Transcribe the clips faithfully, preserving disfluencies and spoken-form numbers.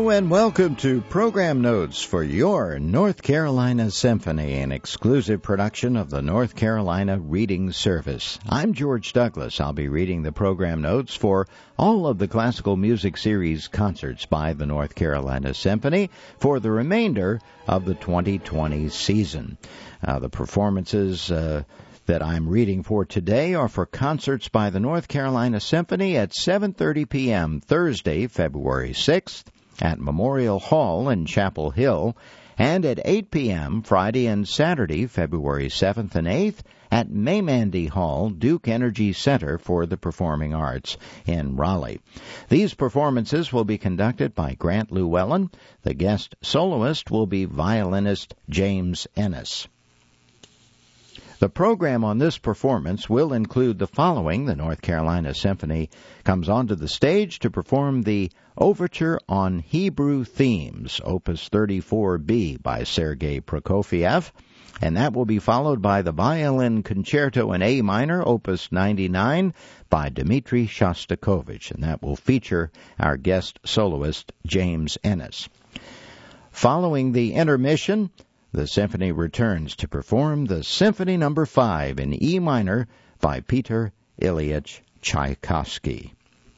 Hello and welcome to Program Notes for your North Carolina Symphony, an exclusive production of the North Carolina Reading Service. I'm George Douglas. I'll be reading the program notes for all of the classical music series concerts by the North Carolina Symphony for the remainder of the twenty twenty season. Uh, the performances uh, that I'm reading for today are for concerts by the North Carolina Symphony at seven thirty p.m. Thursday, February sixth, at Memorial Hall in Chapel Hill, and at eight p.m. Friday and Saturday, February seventh and eighth, at Maymandy Hall, Duke Energy Center for the Performing Arts in Raleigh. These performances will be conducted by Grant Llewellyn. The guest soloist will be violinist James Ennis. The program on this performance will include the following. The North Carolina Symphony comes onto the stage to perform the Overture on Hebrew Themes, Opus thirty-four B by Sergei Prokofiev, and that will be followed by the Violin Concerto in A minor, Opus ninety-nine by Dmitri Shostakovich, and that will feature our guest soloist James Ennis. Following the intermission, the symphony returns to perform the Symphony Number five in E minor by Peter Ilyich Tchaikovsky.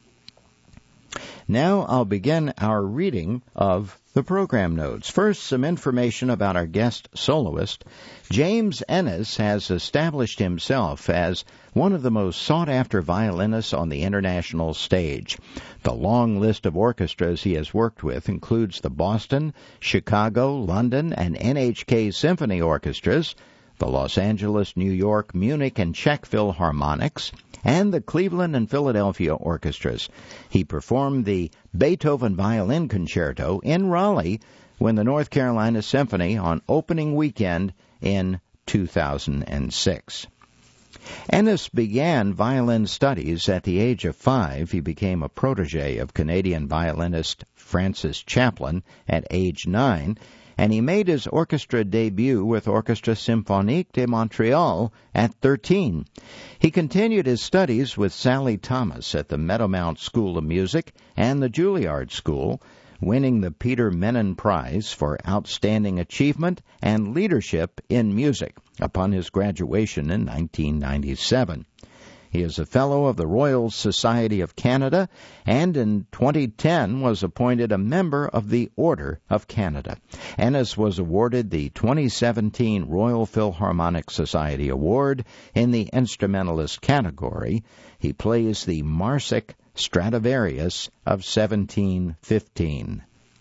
Now I'll begin our reading of the program notes. First, some information about our guest soloist. James Ennis has established himself as one of the most sought-after violinists on the international stage. The long list of orchestras he has worked with includes the Boston, Chicago, London, and N H K Symphony Orchestras, the Los Angeles, New York, Munich, and Czech Philharmonics, and the Cleveland and Philadelphia orchestras. He performed the Beethoven Violin Concerto in Raleigh when the North Carolina Symphony on opening weekend in two thousand six. Ennis began violin studies at the age of five. He became a protege of Canadian violinist Francis Chaplin at age nine, and he made his orchestra debut with Orchestre Symphonique de Montreal at thirteen. He continued his studies with Sally Thomas at the Meadowmount School of Music and the Juilliard School, winning the Peter Menon Prize for Outstanding Achievement and Leadership in Music upon his graduation in nineteen ninety-seven. He is a Fellow of the Royal Society of Canada and in twenty ten was appointed a member of the Order of Canada. Ennis was awarded the twenty seventeen Royal Philharmonic Society Award in the instrumentalist category. He plays the Marsic Stradivarius of seventeen fifteen.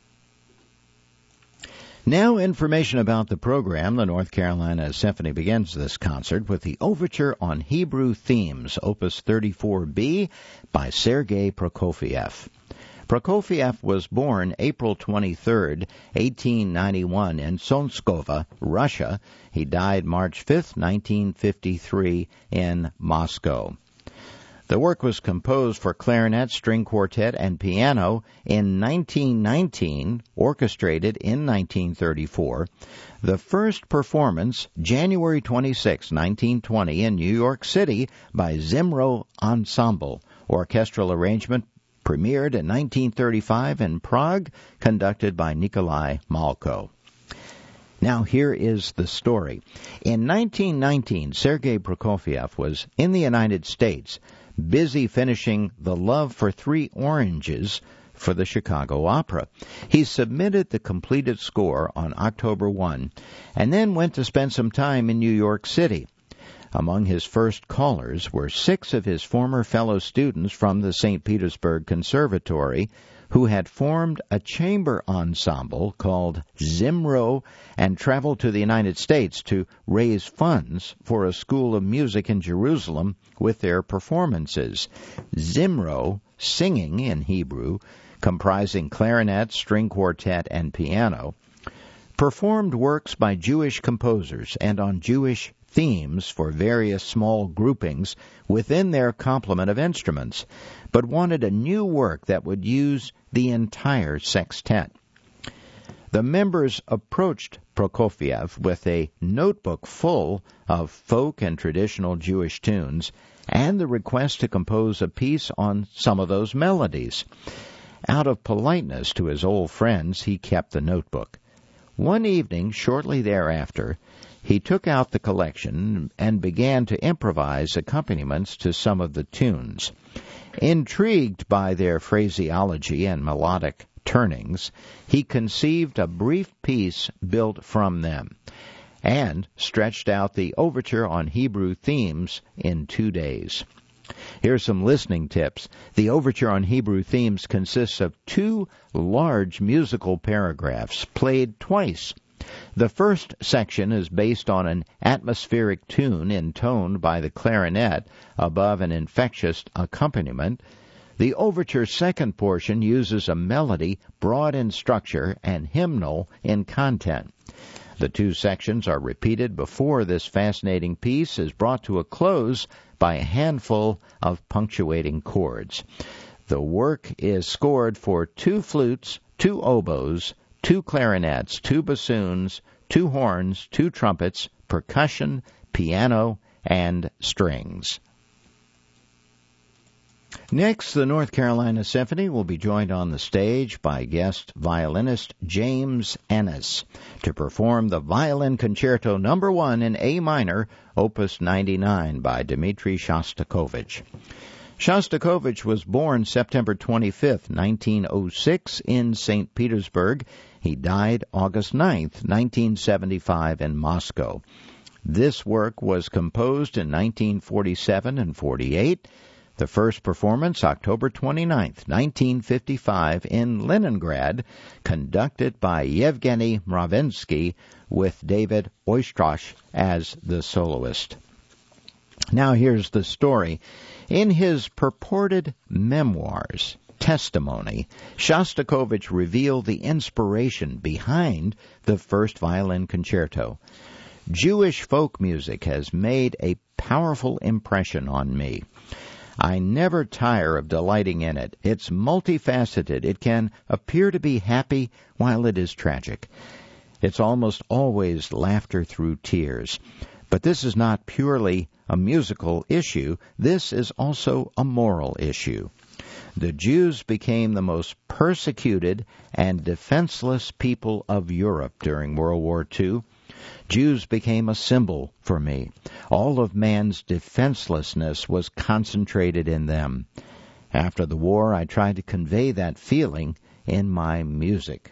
Now, information about the program. The North Carolina Symphony begins this concert with the Overture on Hebrew Themes, Opus thirty-four B by Sergei Prokofiev. Prokofiev was born April twenty-third, eighteen ninety-one in Sonskovo, Russia. He died March fifth, nineteen fifty-three in Moscow. The work was composed for clarinet, string quartet, and piano in nineteen nineteen, orchestrated in nineteen thirty-four. The first performance, January twenty-sixth, nineteen twenty, in New York City by Zimro Ensemble. Orchestral arrangement premiered in nineteen thirty-five in Prague, conducted by Nikolai Malko. Now here is the story. In nineteen nineteen, Sergei Prokofiev was in the United States, busy finishing The Love for Three Oranges for the Chicago Opera. He submitted the completed score on October first and then went to spend some time in New York City. Among his first callers were six of his former fellow students from the Saint Petersburg Conservatory who had formed a chamber ensemble called Zimro and traveled to the United States to raise funds for a school of music in Jerusalem with their performances. Zimro, singing in Hebrew, comprising clarinet, string quartet, and piano, performed works by Jewish composers and on Jewish themes for various small groupings within their complement of instruments, but wanted a new work that would use the entire sextet. The members approached Prokofiev with a notebook full of folk and traditional Jewish tunes and the request to compose a piece on some of those melodies. Out of politeness to his old friends, he kept the notebook. One evening, shortly thereafter, he took out the collection and began to improvise accompaniments to some of the tunes. Intrigued by their phraseology and melodic turnings, he conceived a brief piece built from them, and stretched out the overture on Hebrew themes in two days. Here's some listening tips. The overture on Hebrew themes consists of two large musical paragraphs played twice. The first section is based on an atmospheric tune intoned by the clarinet above an infectious accompaniment. The overture's second portion uses a melody broad in structure and hymnal in content. The two sections are repeated before this fascinating piece is brought to a close by a handful of punctuating chords. The work is scored for two flutes, two oboes, two clarinets, two bassoons, two horns, two trumpets, percussion, piano, and strings. Next, the North Carolina Symphony will be joined on the stage by guest violinist James Ennis to perform the Violin Concerto Number One in A minor, Opus ninety-nine by Dmitri Shostakovich. Shostakovich was born September twenty-fifth, nineteen oh six, in Saint Petersburg. He died August ninth, nineteen seventy-five, in Moscow. This work was composed in nineteen forty-seven and forty-eight. The first performance, October twenty-ninth, nineteen fifty-five, in Leningrad, conducted by Yevgeny Mravinsky with David Oistrakh as the soloist. Now here's the story. In his purported memoirs, Testimony, Shostakovich revealed the inspiration behind the first violin concerto. Jewish folk music has made a powerful impression on me. I never tire of delighting in it. It's multifaceted. It can appear to be happy while it is tragic. It's almost always laughter through tears. But this is not purely a musical issue. This is also a moral issue. The Jews became the most persecuted and defenseless people of Europe during World War Two. Jews became a symbol for me. All of man's defenselessness was concentrated in them. After the war, I tried to convey that feeling in my music.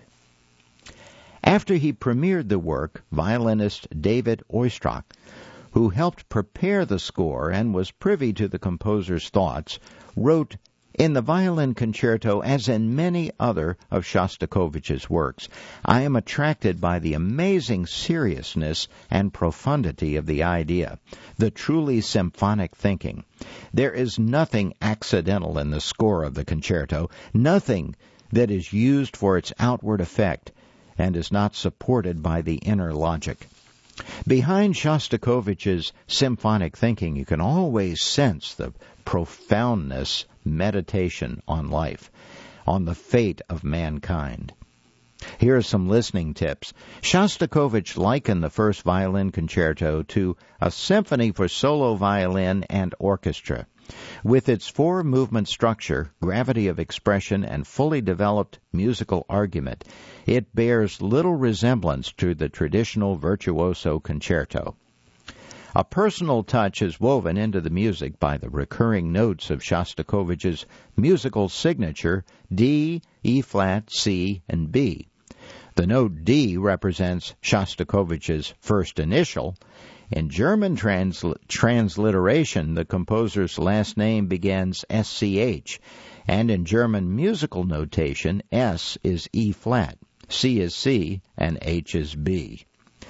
After he premiered the work, violinist David Oistrakh, who helped prepare the score and was privy to the composer's thoughts, wrote, "In the violin concerto, as in many other of Shostakovich's works, I am attracted by the amazing seriousness and profundity of the idea, the truly symphonic thinking. There is nothing accidental in the score of the concerto, nothing that is used for its outward effect and is not supported by the inner logic. Behind Shostakovich's symphonic thinking, you can always sense the profoundness, meditation on life, on the fate of mankind." Here are some listening tips. Shostakovich likened the first violin concerto to a symphony for solo violin and orchestra. With its four-movement structure, gravity of expression, and fully developed musical argument, it bears little resemblance to the traditional virtuoso concerto. A personal touch is woven into the music by the recurring notes of Shostakovich's musical signature D, E-flat, C, and B. The note D represents Shostakovich's first initial. In German transl- transliteration, the composer's last name begins S C H, and in German musical notation, S is E-flat, C is C, and H is B.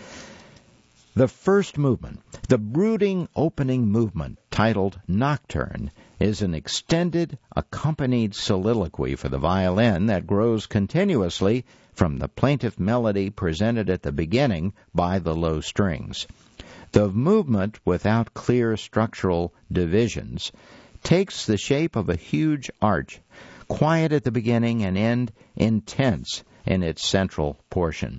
The first movement, the brooding opening movement, titled Nocturne, is an extended, accompanied soliloquy for the violin that grows continuously from the plaintive melody presented at the beginning by the low strings. The movement, without clear structural divisions, takes the shape of a huge arch, quiet at the beginning and end intense in its central portion.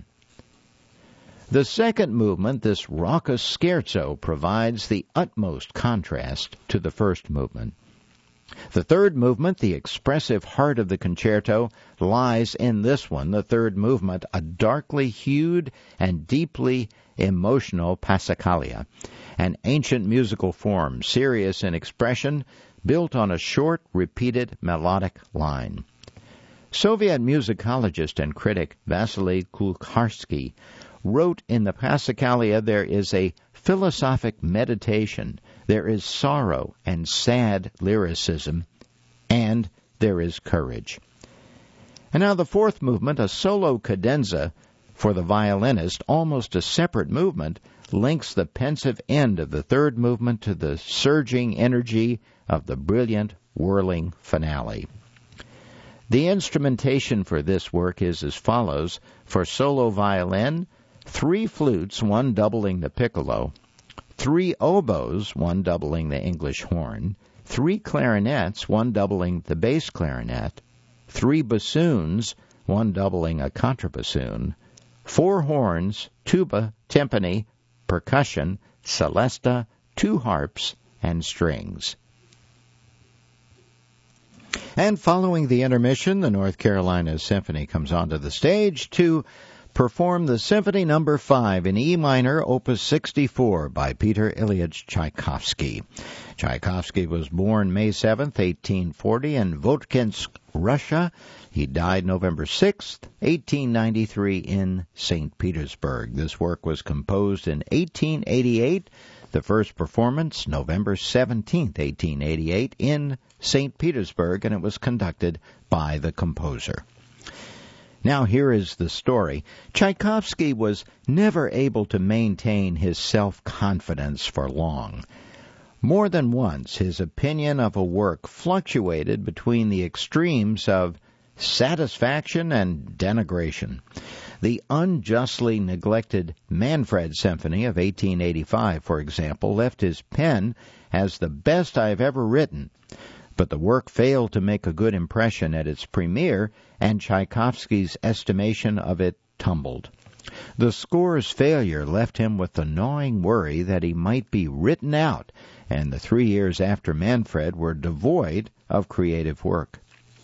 The second movement, this raucous scherzo, provides the utmost contrast to the first movement. The third movement, the expressive heart of the concerto, lies in this one, the third movement, a darkly hued and deeply emotional passacaglia, an ancient musical form, serious in expression, built on a short, repeated melodic line. Soviet musicologist and critic Vasily Kukharsky wrote, in the passacaglia there is a philosophic meditation, there is sorrow and sad lyricism, and there is courage. And now the fourth movement, a solo cadenza for the violinist, almost a separate movement, links the pensive end of the third movement to the surging energy of the brilliant, whirling finale. The instrumentation for this work is as follows. For solo violin, three flutes, one doubling the piccolo, three oboes, one doubling the English horn, three clarinets, one doubling the bass clarinet, three bassoons, one doubling a contrabassoon, four horns, tuba, timpani, percussion, celesta, two harps, and strings. And following the intermission, the North Carolina Symphony comes onto the stage to perform the Symphony Number five in E minor, Opus sixty-four, by Peter Ilyich Tchaikovsky. Tchaikovsky was born May seventh, eighteen forty, in Votkinsk, Russia. He died November sixth, eighteen ninety-three, in Saint Petersburg. This work was composed in eighteen eighty-eight. The first performance, November seventeenth, eighteen eighty-eight, in Saint Petersburg, and it was conducted by the composer. Now here is the story. Tchaikovsky was never able to maintain his self-confidence for long. More than once, his opinion of a work fluctuated between the extremes of satisfaction and denigration. The unjustly neglected Manfred Symphony of eighteen eighty-five, for example, left his pen as the best I've ever written. But the work failed to make a good impression at its premiere, and Tchaikovsky's estimation of it tumbled. The score's failure left him with the gnawing worry that he might be written out, and the three years after Manfred were devoid of creative work.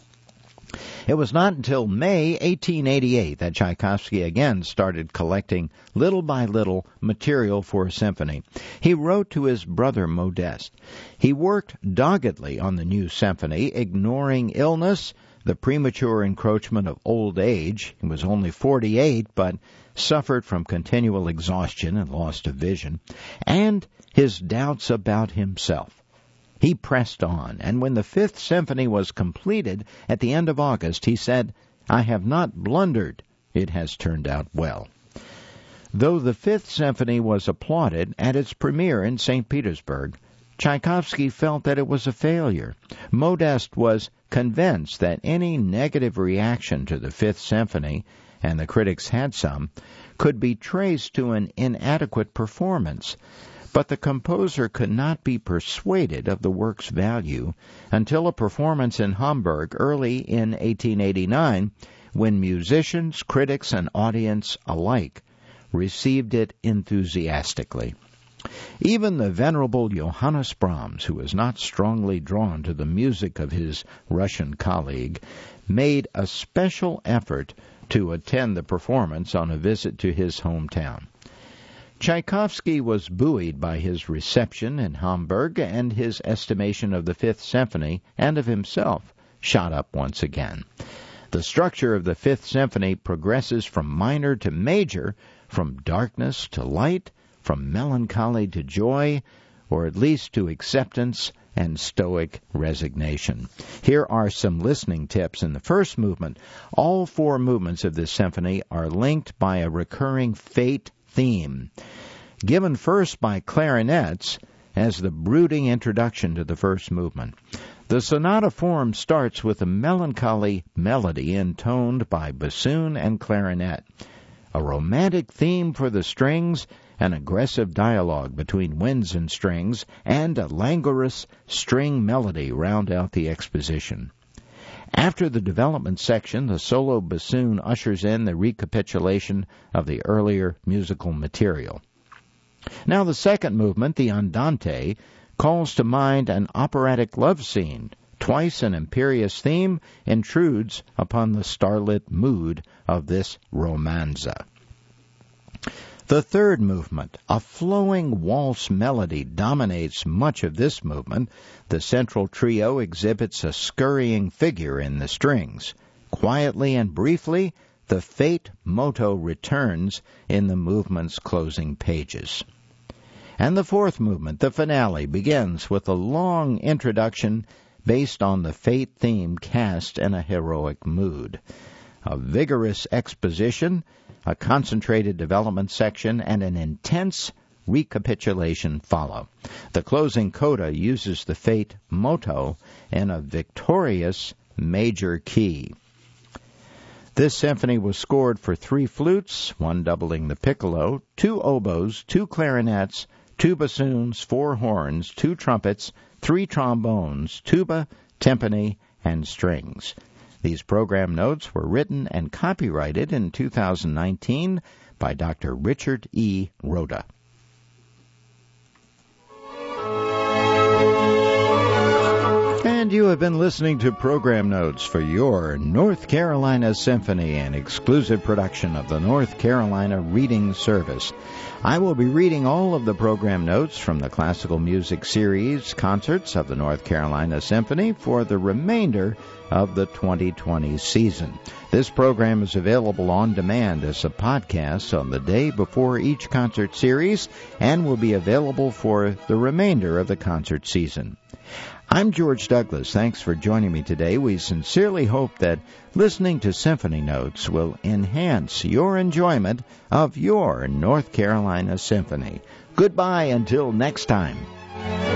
It was not until May eighteen eighty-eight that Tchaikovsky again started collecting, little by little, material for a symphony. He wrote to his brother Modest. He worked doggedly on the new symphony, ignoring illness, the premature encroachment of old age. He was only forty-eight, but suffered from continual exhaustion and loss of vision, and his doubts about himself. He pressed on, and when the Fifth Symphony was completed at the end of August, he said, "I have not blundered. It has turned out well." Though the Fifth Symphony was applauded at its premiere in Saint Petersburg, Tchaikovsky felt that it was a failure. Modest was convinced that any negative reaction to the Fifth Symphony, and the critics had some, could be traced to an inadequate performance. But the composer could not be persuaded of the work's value until a performance in Hamburg early in eighteen eighty-nine, when musicians, critics, and audience alike received it enthusiastically. Even the venerable Johannes Brahms, who was not strongly drawn to the music of his Russian colleague, made a special effort to attend the performance on a visit to his hometown. Tchaikovsky was buoyed by his reception in Hamburg, and his estimation of the Fifth Symphony and of himself shot up once again. The structure of the Fifth Symphony progresses from minor to major, from darkness to light, from melancholy to joy, or at least to acceptance and stoic resignation. Here are some listening tips. In the first movement, all four movements of this symphony are linked by a recurring fate theme, given first by clarinets as the brooding introduction to the first movement. The sonata form starts with a melancholy melody intoned by bassoon and clarinet, a romantic theme for the strings, an aggressive dialogue between winds and strings, and a languorous string melody round out the exposition. After the development section, the solo bassoon ushers in the recapitulation of the earlier musical material. Now the second movement, the Andante, calls to mind an operatic love scene Twice an imperious theme intrudes upon the starlit mood of this romanza. The third movement, a flowing waltz melody, dominates much of this movement. The central trio exhibits a scurrying figure in the strings. Quietly and briefly, the Fate moto returns in the movement's closing pages. And the fourth movement, the finale, begins with a long introduction based on the Fate theme cast in a heroic mood. A vigorous exposition, a concentrated development section, and an intense recapitulation follow. The closing coda uses the Fate moto in a victorious major key. This symphony was scored for three flutes, one doubling the piccolo, two oboes, two clarinets, two bassoons, four horns, two trumpets, three trombones, tuba, timpani, and strings. These program notes were written and copyrighted in two thousand nineteen by Doctor Richard E. Rhoda. And you have been listening to program notes for your North Carolina Symphony, an exclusive production of the North Carolina Reading Service. I will be reading all of the program notes from the classical music series concerts of the North Carolina Symphony for the remainder of the twenty twenty season. This program is available on demand as a podcast on the day before each concert series and will be available for the remainder of the concert season. I'm George Douglas. Thanks for joining me today. We sincerely hope that listening to Symphony Notes will enhance your enjoyment of your North Carolina Symphony. Goodbye until next time.